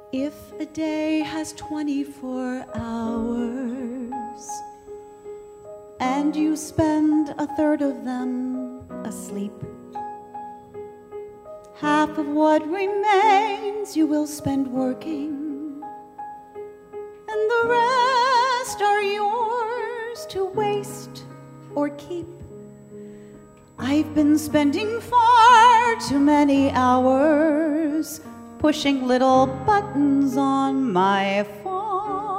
If a day has 24 hours and you spend a third of them asleep, half of what remains you will spend working, and the rest are yours to waste or keep. I've been spending far too many hours pushing little buttons on my phone.